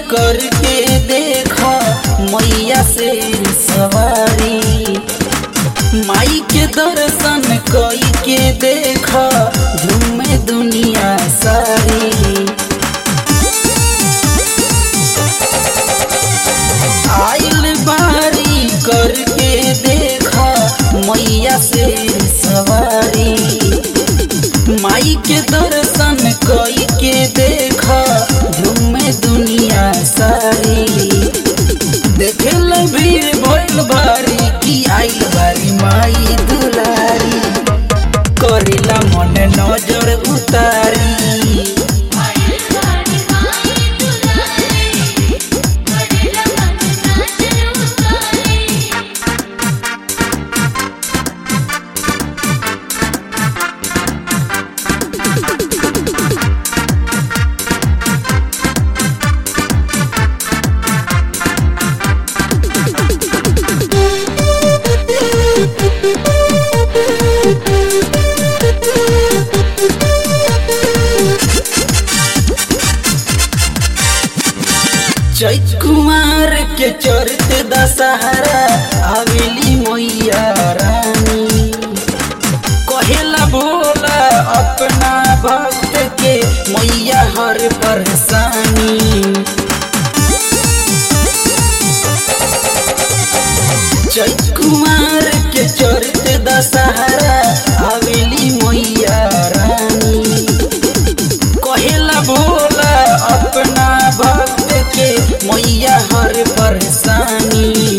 करके देखा मैया से सवारी। माई के दर्शन कई के देखा झूमे दुनिया सारी। आइल बारी करके देखा मैया से सवारी। माई के दर्शन कई के देखा झूमे दुनिया सारी। देखे भीड़ भइल भारी की आइल बारी माई दुलारी। करेला मन नजर उतारी। चैत कुमार के चढ़ते दशहरा आवेली मैया रानी। कहेला भोला अपना भक्त के मैया हर परेशानी। चैत कुमार के चढ़ते दशहरा आवेली मैया रानी। कहेला भोला अपना भक्त के मैया हर परेशानी।